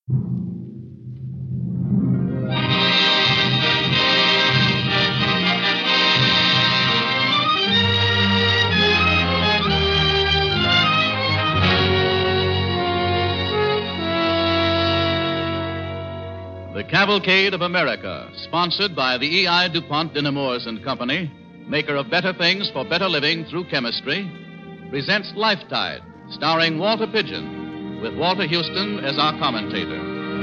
The Cavalcade of America, sponsored by the E.I. DuPont de Nemours and Company, maker of better things for better living through chemistry, presents Lifetide, starring Walter Pidgeon, with Walter Houston as our commentator.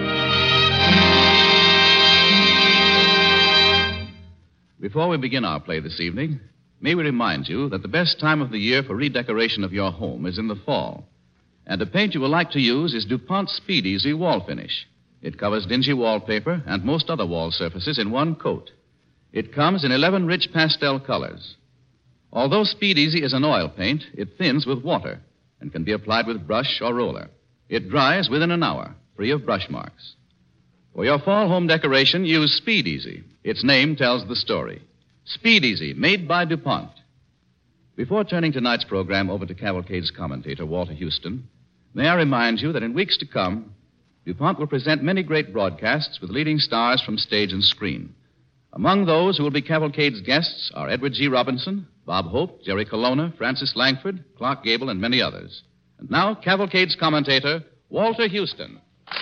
Before we begin our play this evening, may we remind you that the best time of the year for redecoration of your home is in the fall. And the paint you will like to use is DuPont Speed Easy Wall Finish. It covers dingy wallpaper and most other wall surfaces in one coat. It comes in 11 rich pastel colors. Although Speed Easy is an oil paint, it thins with water and can be applied with brush or roller. It dries within an hour, free of brush marks. For your fall home decoration, use Speed Easy. Its name tells the story. Speed Easy, made by DuPont. Before turning tonight's program over to Cavalcade's commentator, Walter Houston, may I remind you that in weeks to come, DuPont will present many great broadcasts with leading stars from stage and screen. Among those who will be Cavalcade's guests are Edward G. Robinson, Bob Hope, Jerry Colonna, Francis Langford, Clark Gable, and many others. And now, Cavalcade's commentator, Walter Houston.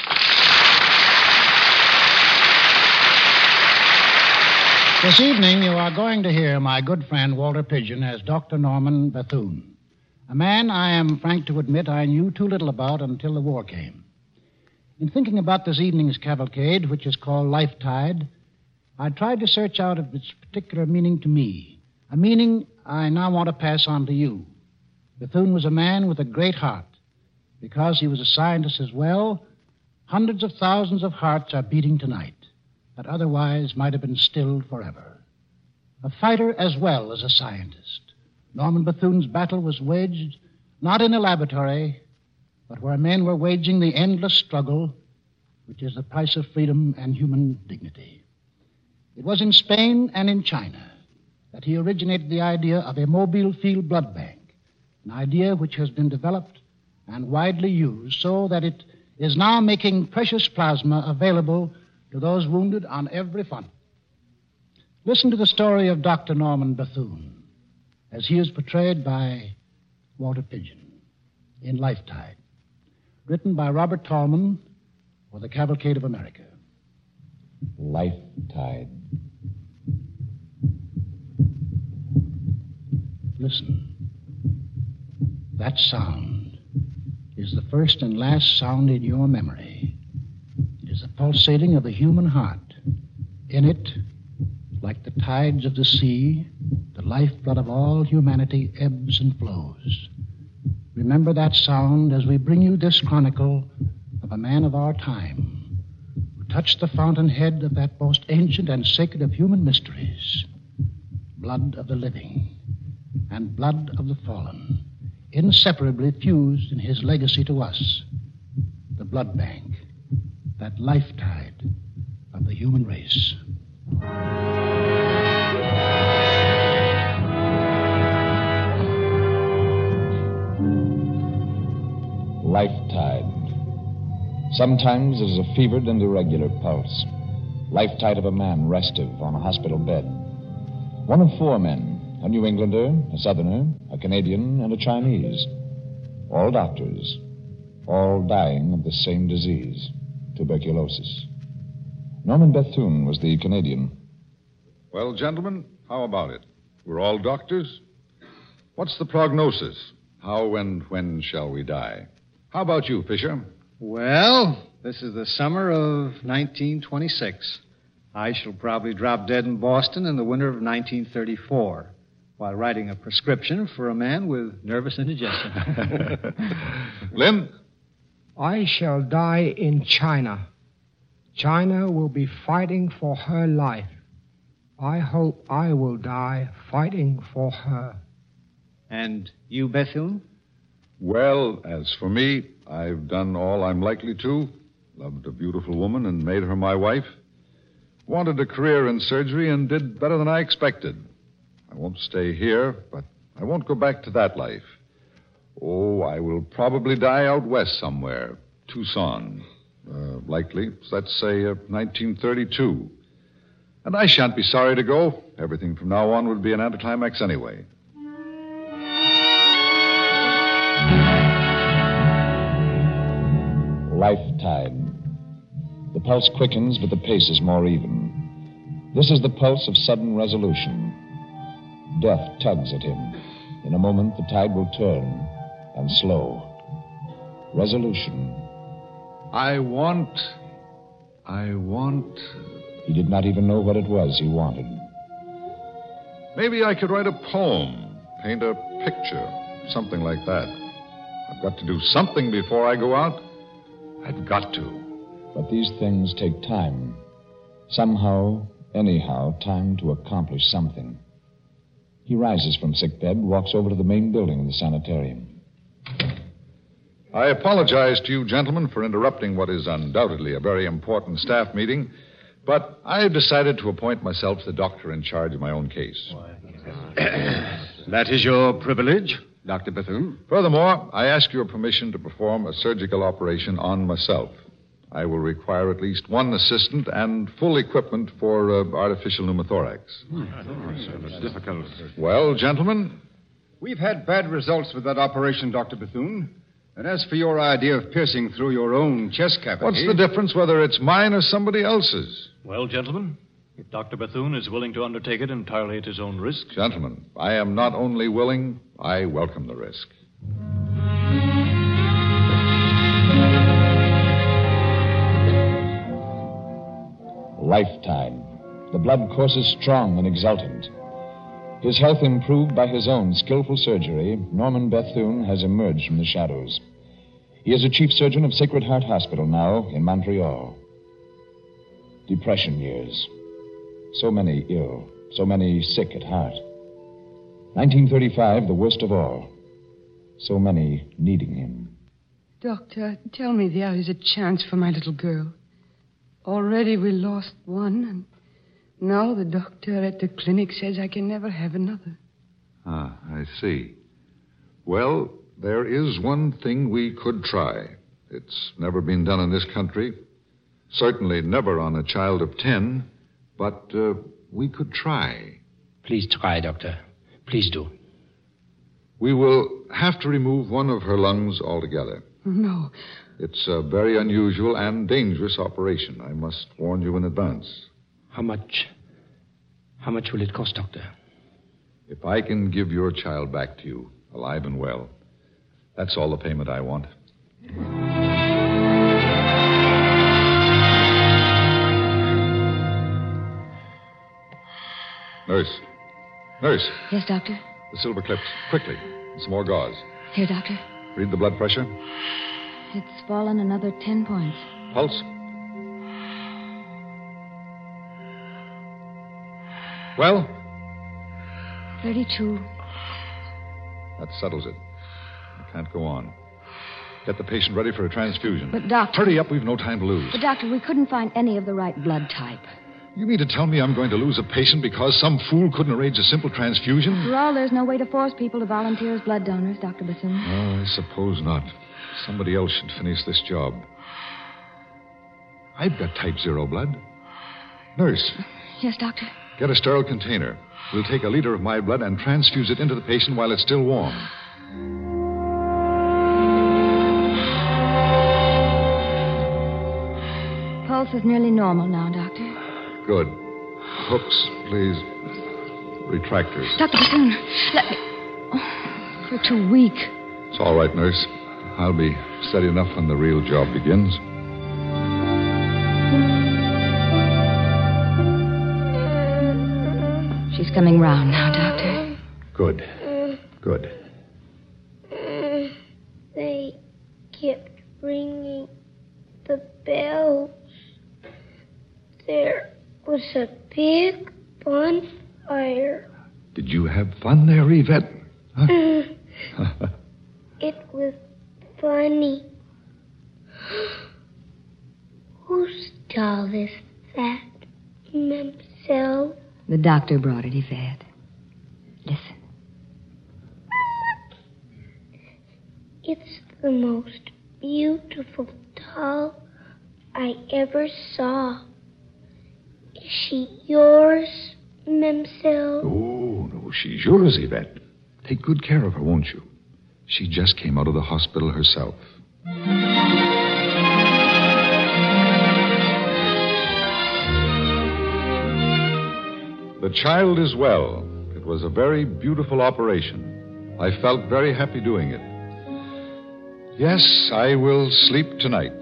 This evening, you are going to hear my good friend Walter Pidgeon as Dr. Norman Bethune, a man I am frank to admit I knew too little about until the war came. In thinking about this evening's cavalcade, which is called Lifetide, I tried to search out its particular meaning to me, a meaning I now want to pass on to you. Bethune was a man with a great heart. Because he was a scientist as well, hundreds of thousands of hearts are beating tonight that otherwise might have been stilled forever. A fighter as well as a scientist, Norman Bethune's battle was waged not in a laboratory, but where men were waging the endless struggle, which is the price of freedom and human dignity. It was in Spain and in China that he originated the idea of a mobile field blood bank, an idea which has been developed and widely used so that it is now making precious plasma available to those wounded on every front. Listen to the story of Dr. Norman Bethune as he is portrayed by Walter Pidgeon in Lifetide, written by Robert Tallman for the Cavalcade of America. Lifetide. Listen. That sound is the first and last sound in your memory. It is the pulsating of the human heart. In it, like the tides of the sea, the lifeblood of all humanity ebbs and flows. Remember that sound as we bring you this chronicle of a man of our time who touched the fountainhead of that most ancient and sacred of human mysteries, blood of the living and blood of the fallen, inseparably fused in his legacy to us, the blood bank, that lifetide of the human race. Lifetide. Sometimes it is a fevered and irregular pulse. Lifetide of a man restive on a hospital bed. One of four men, a New Englander, a Southerner, a Canadian, and a Chinese. All doctors, all dying of the same disease, tuberculosis. Norman Bethune was the Canadian. Well, gentlemen, how about it? We're all doctors. What's the prognosis? How and when shall we die? How about you, Fisher? Well, this is the summer of 1926. I shall probably drop dead in Boston in the winter of 1934 while writing a prescription for a man with nervous indigestion. Lynn? I shall die in China. China will be fighting for her life. I hope I will die fighting for her. And you, Bethune? Well, as for me, I've done all I'm likely to. Loved a beautiful woman and made her my wife. Wanted a career in surgery and did better than I expected. I won't stay here, but I won't go back to that life. Oh, I will probably die out west somewhere, Tucson. Likely. Let's say 1932. And I shan't be sorry to go. Everything from now on would be an anticlimax anyway. Life tide. The pulse quickens, but the pace is more even. This is the pulse of sudden resolution. Death tugs at him. In a moment, the tide will turn and slow. Resolution. I want. He did not even know what it was he wanted. Maybe I could write a poem, paint a picture, something like that. I've got to do something before I go out. I've got to. But these things take time. Somehow, anyhow, time to accomplish something. He rises from sickbed, walks over to the main building of the sanitarium. I apologize to you, gentlemen, for interrupting what is undoubtedly a very important staff meeting, but I've decided to appoint myself the doctor in charge of my own case. That is your privilege, Dr. Bethune. Furthermore, I ask your permission to perform a surgical operation on myself. I will require at least one assistant and full equipment for artificial pneumothorax. Difficult. Well, gentlemen? We've had bad results with that operation, Dr. Bethune. And as for your idea of piercing through your own chest cavity... What's the difference whether it's mine or somebody else's? Well, gentlemen, if Dr. Bethune is willing to undertake it entirely at his own risk... Gentlemen, I am not only willing, I welcome the risk. Lifetime. The blood courses strong and exultant. His health improved by his own skillful surgery, Norman Bethune has emerged from the shadows. He is a chief surgeon of Sacred Heart Hospital now in Montreal. Depression years. So many ill, so many sick at heart. 1935, the worst of all. So many needing him. Doctor, tell me there is a chance for my little girl. Already we lost one, and now the doctor at the clinic says I can never have another. Ah, I see. Well, there is one thing we could try. It's never been done in this country. Certainly never on a child of 10. But we could try. Please try, Doctor. Please do. We will have to remove one of her lungs altogether. No. It's a very unusual and dangerous operation. I must warn you in advance. How much will it cost, Doctor? If I can give your child back to you, alive and well, that's all the payment I want. Nurse. Yes, Doctor? The silver clips. Quickly. And some more gauze. Here, Doctor. Read the blood pressure. It's fallen another 10 points. Pulse. Well? 32. That settles it. I can't go on. Get the patient ready for a transfusion. But, Doctor... Hurry up, we've no time to lose. But, Doctor, we couldn't find any of the right blood type. You mean to tell me I'm going to lose a patient because some fool couldn't arrange a simple transfusion? After all, there's no way to force people to volunteer as blood donors, Dr. Bethune. Oh, I suppose not. Somebody else should finish this job. I've got type 0 blood. Nurse. Yes, Doctor? Get a sterile container. We'll take a liter of my blood and transfuse it into the patient while it's still warm. Pulse is nearly normal now, Doctor. Good. Hooks, please. Retractors. Dr. Bethune, let me... Oh, you're too weak. It's all right, nurse. I'll be steady enough when the real job begins. She's coming round now, Doctor. Good. They kept ringing the bells. There was a big bonfire. Did you have fun there, Yvette? Huh? It was funny. Whose doll is that, Mademoiselle? The doctor brought it, Yvette. Listen. It's the most beautiful doll I ever saw. Is she yours, Mamselle? Oh, no, she's yours, Yvette. Take good care of her, won't you? She just came out of the hospital herself. The child is well. It was a very beautiful operation. I felt very happy doing it. Yes, I will sleep tonight.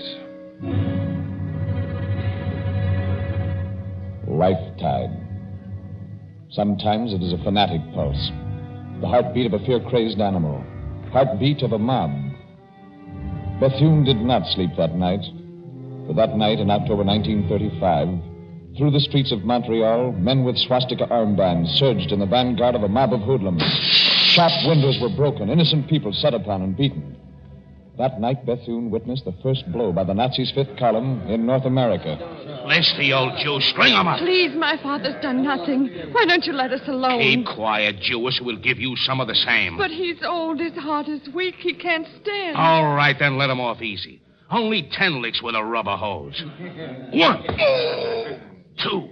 Life tide. Sometimes it is a fanatic pulse. The heartbeat of a fear-crazed animal. Heartbeat of a mob. Bethune did not sleep that night. For that night in October 1935, through the streets of Montreal, men with swastika armbands surged in the vanguard of a mob of hoodlums. Shop windows were broken, innocent people set upon and beaten. That night, Bethune witnessed the first blow by the Nazis' fifth column in North America. Bless the old Jew. String him up. Please, my father's done nothing. Why don't you let us alone? Keep quiet, Jewess. We'll give you some of the same. But he's old, his heart is weak, he can't stand. All right, then let him off easy. Only 10 licks with a rubber hose. 1, 2, 3.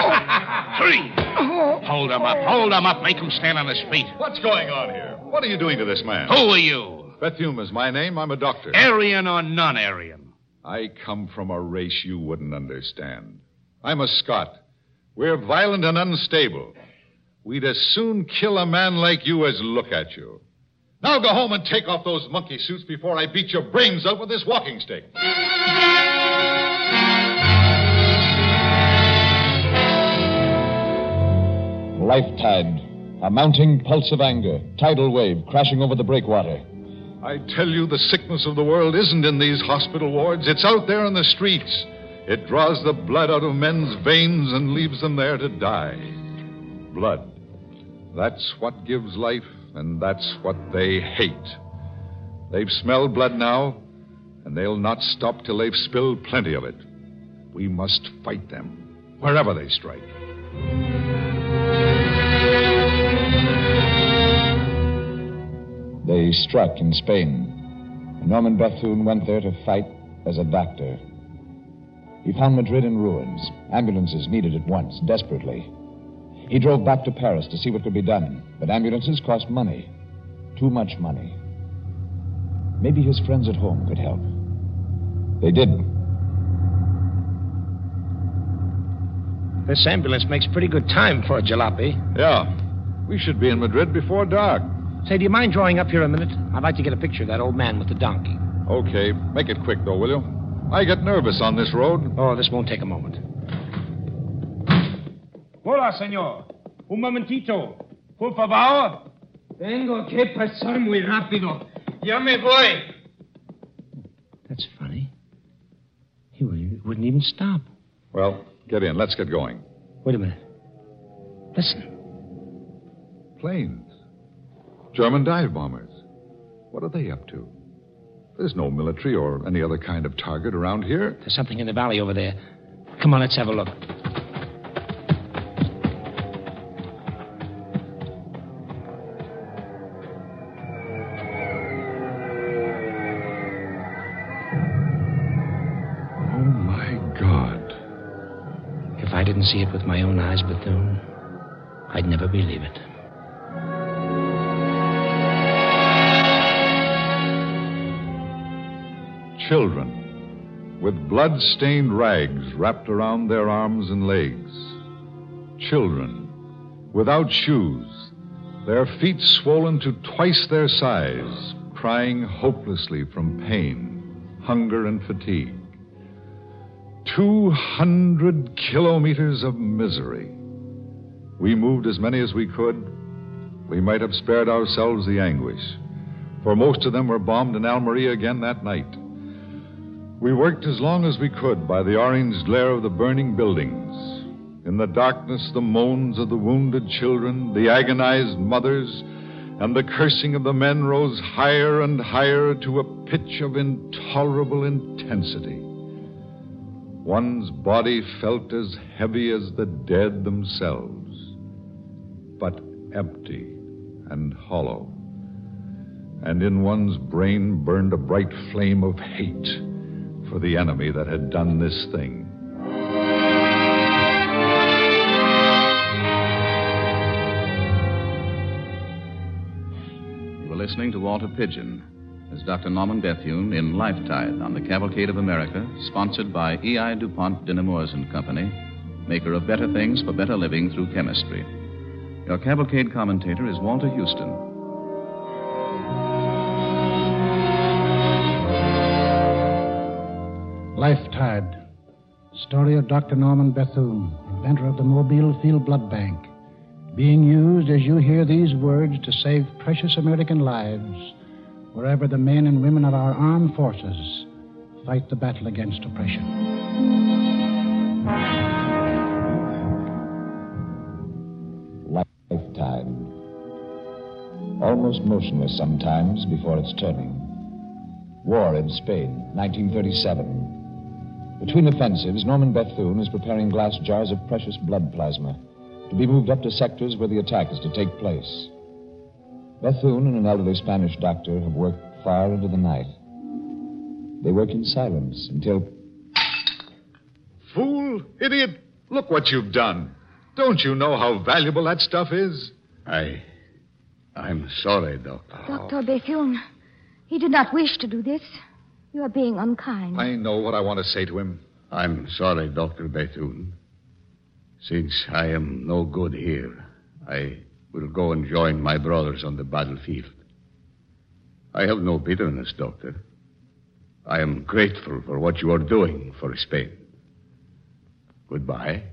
Hold him up. Hold him up. Make him stand on his feet. What's going on here? What are you doing to this man? Who are you? Bethune is my name. I'm a doctor. Aryan or non-Aryan? I come from a race you wouldn't understand. I'm a Scot. We're violent and unstable. We'd as soon kill a man like you as look at you. Now go home and take off those monkey suits before I beat your brains out with this walking stick. Life tide. A mounting pulse of anger. Tidal wave crashing over the breakwater. I tell you, the sickness of the world isn't in these hospital wards. It's out there in the streets. It draws the blood out of men's veins and leaves them there to die. Blood. That's what gives life, and that's what they hate. They've smelled blood now, and they'll not stop till they've spilled plenty of it. We must fight them, wherever they strike. They struck in Spain. Norman Bethune went there to fight as a doctor. He found Madrid in ruins. Ambulances needed at once, desperately. He drove back to Paris to see what could be done. But ambulances cost money. Too much money. Maybe his friends at home could help. They did. This ambulance makes pretty good time for a jalopy. Yeah. We should be in Madrid before dark. Say, do you mind drawing up here a minute? I'd like to get a picture of that old man with the donkey. Okay. Make it quick, though, will you? I get nervous on this road. Oh, this won't take a moment. Hola, señor. Un momentito. Por favor. Tengo que pasar muy rápido. Ya me voy. That's funny. He wouldn't even stop. Well, get in. Let's get going. Wait a minute. Listen. Planes. German dive bombers. What are they up to? There's no military or any other kind of target around here. There's something in the valley over there. Come on, let's have a look. Oh, my God. If I didn't see it with my own eyes, Bethune, I'd never believe it. Children with blood-stained rags wrapped around their arms and legs. Children without shoes, their feet swollen to twice their size, crying hopelessly from pain, hunger, and fatigue. 200 kilometers of misery. We moved as many as we could. We might have spared ourselves the anguish, for most of them were bombed in Almeria again that night. We worked as long as we could by the orange glare of the burning buildings. In the darkness, the moans of the wounded children, the agonized mothers, and the cursing of the men rose higher and higher to a pitch of intolerable intensity. One's body felt as heavy as the dead themselves, but empty and hollow. And in one's brain burned a bright flame of hate for the enemy that had done this thing. You were listening to Walter Pidgeon as Dr. Norman Bethune in Lifetide on the Cavalcade of America, sponsored by E.I. DuPont de Nemours and Company, maker of better things for better living through chemistry. Your Cavalcade commentator is Walter Houston. Lifetide. Story of Dr. Norman Bethune, inventor of the Mobile Field Blood Bank, being used as you hear these words to save precious American lives wherever the men and women of our armed forces fight the battle against oppression. Lifetide. Almost motionless sometimes before its turning. War in Spain, 1937. Between offensives, Norman Bethune is preparing glass jars of precious blood plasma to be moved up to sectors where the attack is to take place. Bethune and an elderly Spanish doctor have worked far into the night. They work in silence until... Fool! Idiot! Look what you've done. Don't you know how valuable that stuff is? I'm sorry, Doctor. Dr. Bethune, he did not wish to do this. You are being unkind. I know what I want to say to him. I'm sorry, Dr. Bethune. Since I am no good here, I will go and join my brothers on the battlefield. I have no bitterness, Doctor. I am grateful for what you are doing for Spain. Goodbye.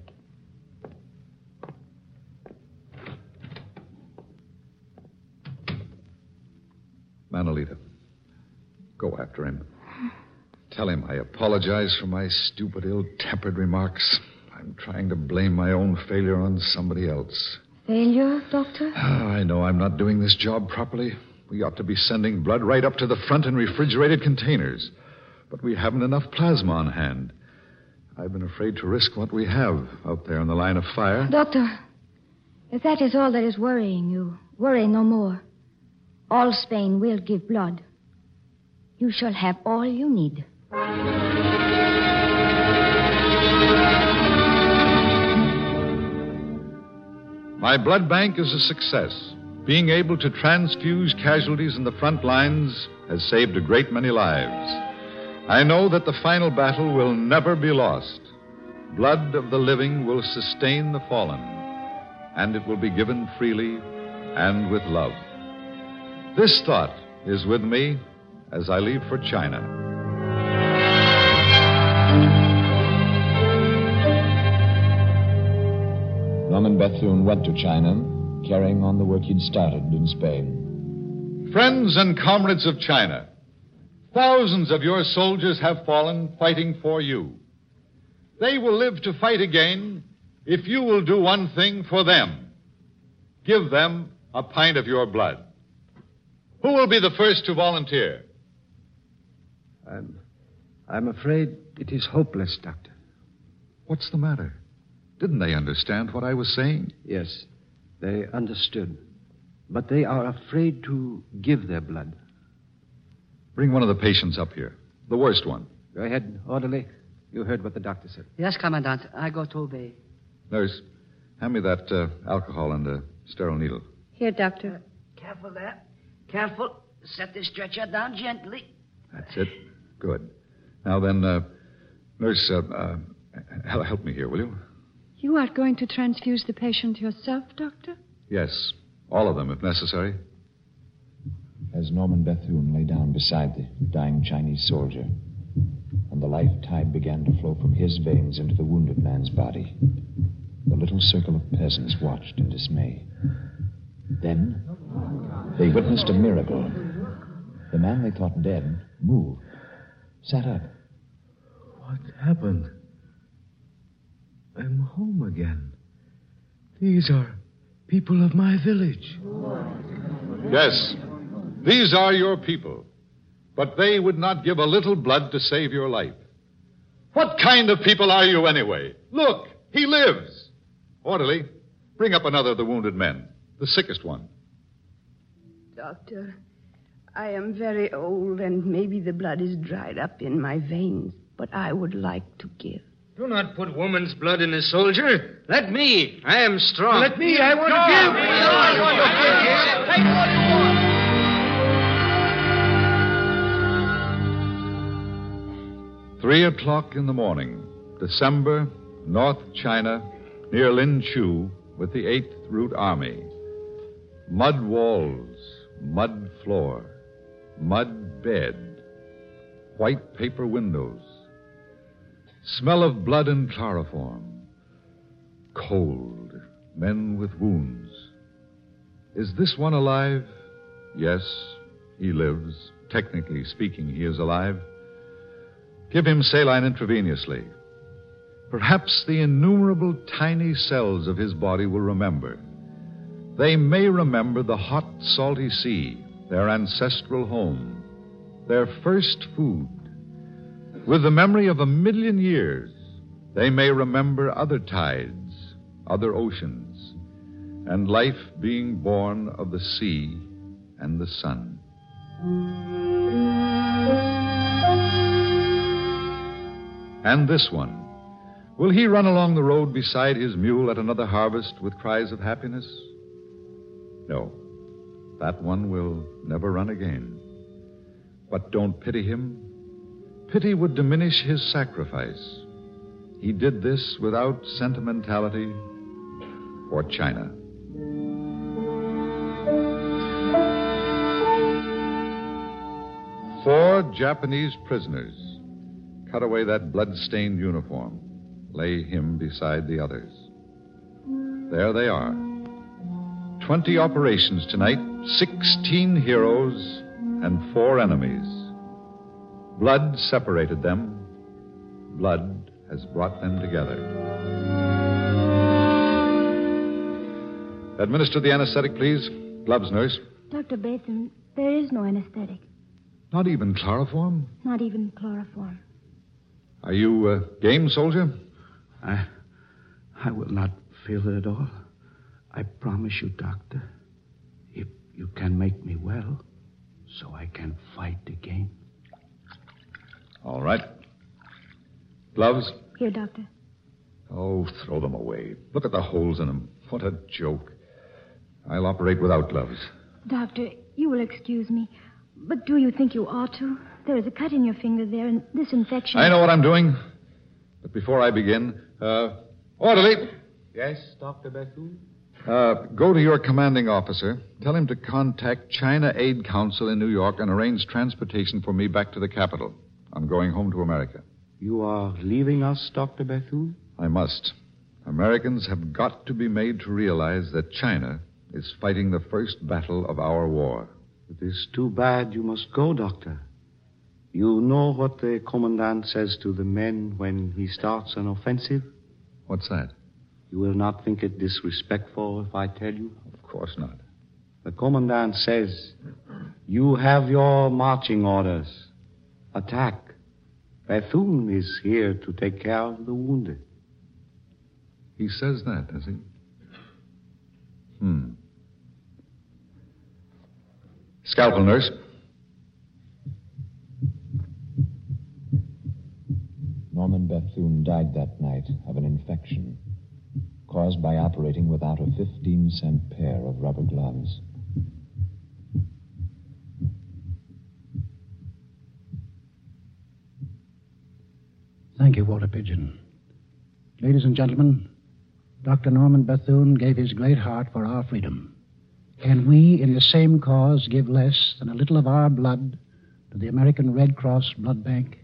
Manolita, go after him. Tell him I apologize for my stupid, ill-tempered remarks. I'm trying to blame my own failure on somebody else. Failure, Doctor? I know I'm not doing this job properly. We ought to be sending blood right up to the front in refrigerated containers. But we haven't enough plasma on hand. I've been afraid to risk what we have out there in the line of fire. Doctor, if that is all that is worrying you, worry no more. All Spain will give blood. You shall have all you need. My blood bank is a success. Being able to transfuse casualties in the front lines has saved a great many lives. I know that the final battle will never be lost. Blood of the living will sustain the fallen, and it will be given freely and with love. This thought is with me as I leave for China. Norman Bethune went to China, carrying on the work he'd started in Spain. Friends and comrades of China, thousands of your soldiers have fallen fighting for you. They will live to fight again if you will do one thing for them. Give them a pint of your blood. Who will be the first to volunteer? I'm afraid it is hopeless, Doctor. What's the matter? Didn't they understand what I was saying? Yes, they understood. But they are afraid to give their blood. Bring one of the patients up here. The worst one. Go ahead, orderly. You heard what the doctor said. Yes, Commandant. I go to obey. Nurse, hand me that alcohol and a sterile needle. Here, Doctor. Careful there. Careful. Set this stretcher down gently. That's it. Good. Now then, nurse, help me here, will you? You are going to transfuse the patient yourself, Doctor? Yes. All of them, if necessary. As Norman Bethune lay down beside the dying Chinese soldier, and the life tide began to flow from his veins into the wounded man's body, the little circle of peasants watched in dismay. Then they witnessed a miracle. The man they thought dead moved, sat up. What happened? I'm home again. These are people of my village. Yes, these are your people. But they would not give a little blood to save your life. What kind of people are you anyway? Look, he lives. Orderly, bring up another of the wounded men, the sickest one. Doctor, I am very old and maybe the blood is dried up in my veins. but I would like to give. Do not put woman's blood in a soldier. Let me. I am strong. Let me. I want to give. Take what you want. 3:00 in the morning, December, North China, near Linchu, with the 8th Route Army. Mud walls, mud floor, mud bed, white paper windows. Smell of blood and chloroform. Cold, men with wounds. Is this one alive? Yes, he lives. Technically speaking, he is alive. Give him saline intravenously. Perhaps the innumerable tiny cells of his body will remember. They may remember the hot, salty sea, their ancestral home, their first food. With the memory of 1,000,000 years, they may remember other tides, other oceans, and life being born of the sea and the sun. And this one, will he run along the road beside his mule at another harvest with cries of happiness? No, that one will never run again. But don't pity him. Pity would diminish his sacrifice. He did this without sentimentality for China. Four Japanese prisoners. Cut away that blood-stained uniform. Lay him beside the others. There they are. 20 operations tonight, 16 heroes, and 4 enemies. Blood separated them. Blood has brought them together. Administer the anesthetic, please. Gloves, nurse. Dr. Bethune, there is no anesthetic. Not even chloroform? Not even chloroform. Are you game, soldier? I will not feel it at all. I promise you, doctor. If you can make me well, so I can fight again. All right. Gloves? Here, doctor. Oh, throw them away. Look at the holes in them. What a joke. I'll operate without gloves. Doctor, you will excuse me, but do you think you ought to? There is a cut in your finger there, and this infection... I know what I'm doing. But before I begin, orderly. Yes, Dr. Bethune? Go to your commanding officer. Tell him to contact China Aid Council in New York and arrange transportation for me back to the capital. I'm going home to America. You are leaving us, Dr. Bethune? I must. Americans have got to be made to realize that China is fighting the first battle of our war. It is too bad you must go, Doctor. You know what the commandant says to the men when he starts an offensive? What's that? You will not think it disrespectful if I tell you? Of course not. The commandant says, you have your marching orders. Attack. Bethune is here to take care of the wounded. He says that, does he? Scalpel, nurse. Norman Bethune died that night of an infection caused by operating without a 15-cent pair of rubber gloves. Thank you, Walter Pigeon. Ladies and gentlemen, Dr. Norman Bethune gave his great heart for our freedom. Can we, in the same cause, give less than a little of our blood to the American Red Cross Blood Bank?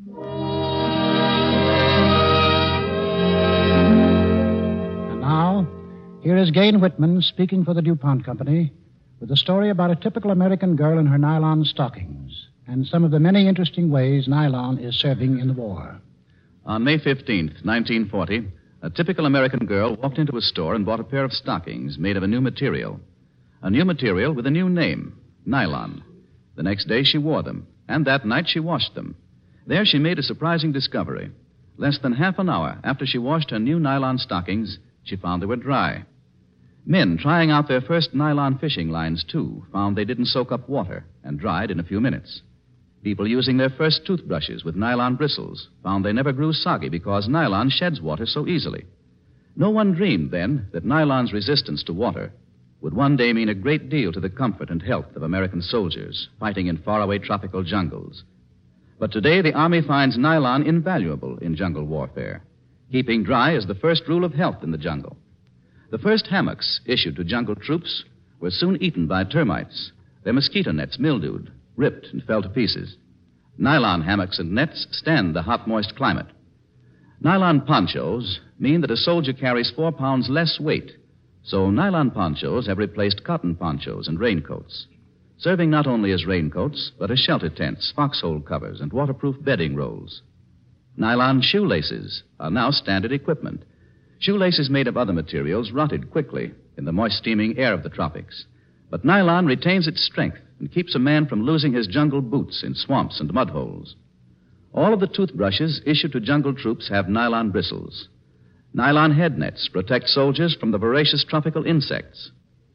And now, here is Gayne Whitman speaking for the DuPont Company with a story about a typical American girl in her nylon stockings and some of the many interesting ways nylon is serving in the war. On May 15th, 1940, a typical American girl walked into a store and bought a pair of stockings made of a new material. A new material with a new name, nylon. The next day she wore them, and that night she washed them. There she made a surprising discovery. Less than half an hour after she washed her new nylon stockings, she found they were dry. Men trying out their first nylon fishing lines, too, found they didn't soak up water and dried in a few minutes. People using their first toothbrushes with nylon bristles found they never grew soggy because nylon sheds water so easily. No one dreamed then that nylon's resistance to water would one day mean a great deal to the comfort and health of American soldiers fighting in faraway tropical jungles. But today the Army finds nylon invaluable in jungle warfare. Keeping dry is the first rule of health in the jungle. The first hammocks issued to jungle troops were soon eaten by termites, their mosquito nets mildewed, ripped, and fell to pieces. Nylon hammocks and nets stand the hot, moist climate. Nylon ponchos mean that a soldier carries 4 pounds less weight, so nylon ponchos have replaced cotton ponchos and raincoats, serving not only as raincoats, but as shelter tents, foxhole covers, and waterproof bedding rolls. Nylon shoelaces are now standard equipment. Shoelaces made of other materials rotted quickly in the moist, steaming air of the tropics. But nylon retains its strength and keeps a man from losing his jungle boots in swamps and mud holes. All of the toothbrushes issued to jungle troops have nylon bristles. Nylon head nets protect soldiers from the voracious tropical insects.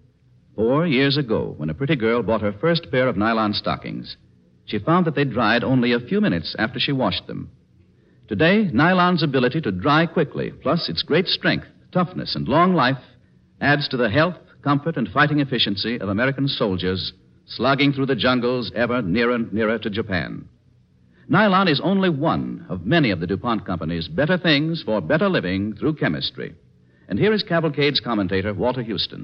4 years ago, when a pretty girl bought her first pair of nylon stockings, she found that they dried only a few minutes after she washed them. Today, nylon's ability to dry quickly, plus its great strength, toughness, and long life, adds to the health, comfort, and fighting efficiency of American soldiers slogging through the jungles ever nearer and nearer to Japan. Nylon is only one of many of the DuPont Company's better things for better living through chemistry. And here is Cavalcade's commentator, Walter Houston.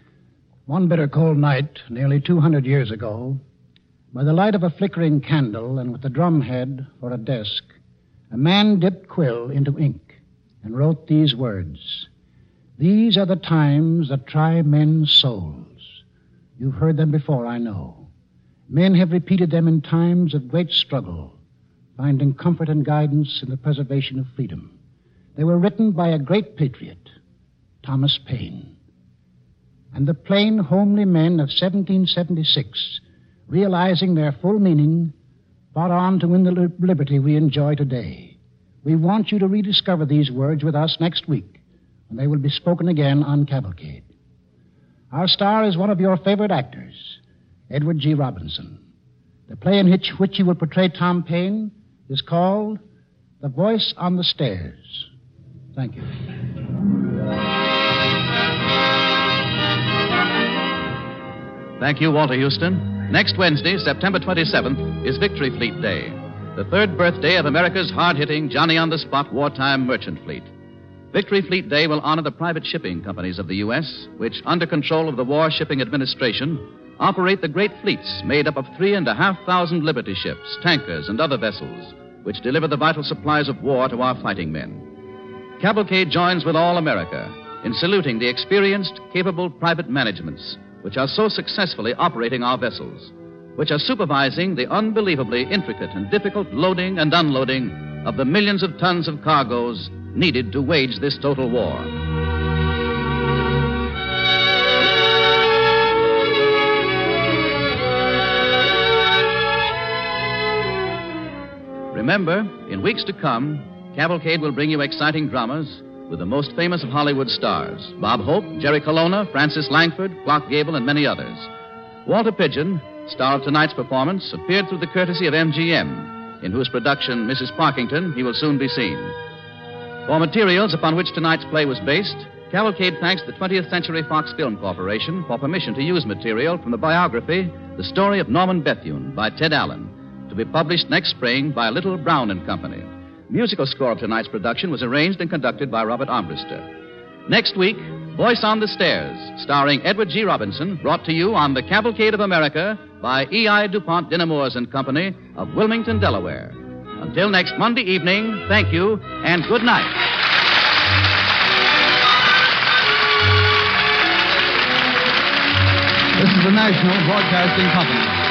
One bitter cold night, nearly 200 years ago, by the light of a flickering candle and with the drumhead for a desk, a man dipped quill into ink and wrote these words. These are the times that try men's souls. You've heard them before, I know. Men have repeated them in times of great struggle, finding comfort and guidance in the preservation of freedom. They were written by a great patriot, Thomas Paine. And the plain, homely men of 1776, realizing their full meaning, fought on to win the liberty we enjoy today. We want you to rediscover these words with us next week, when they will be spoken again on Cavalcade. Our star is one of your favorite actors, Edward G. Robinson. The play in which he will portray Tom Paine is called The Voice on the Stairs. Thank you. Thank you, Walter Houston. Next Wednesday, September 27th, is Victory Fleet Day, the 3rd birthday of America's hard-hitting, Johnny-on-the-spot wartime merchant fleet. Victory Fleet Day will honor the private shipping companies of the U.S., which, under control of the War Shipping Administration, operate the great fleets made up of 3,500 Liberty ships, tankers, and other vessels, which deliver the vital supplies of war to our fighting men. Cavalcade joins with all America in saluting the experienced, capable private managements which are so successfully operating our vessels, which are supervising the unbelievably intricate and difficult loading and unloading of the millions of tons of cargoes needed to wage this total war. Remember, in weeks to come, Cavalcade will bring you exciting dramas with the most famous of Hollywood stars, Bob Hope, Jerry Colonna, Francis Langford, Clark Gable, and many others. Walter Pidgeon, star of tonight's performance, appeared through the courtesy of MGM, in whose production, Mrs. Parkington, he will soon be seen. For materials upon which tonight's play was based, Cavalcade thanks the 20th Century Fox Film Corporation for permission to use material from the biography, The Story of Norman Bethune, by Ted Allen, to be published next spring by Little, Brown and Company. The musical score of tonight's production was arranged and conducted by Robert Armbruster. Next week, Voice on the Stairs, starring Edward G. Robinson, brought to you on the Cavalcade of America by E.I. DuPont Dinamores and Company of Wilmington, Delaware. Until next Monday evening, thank you and good night. This is the National Broadcasting Company.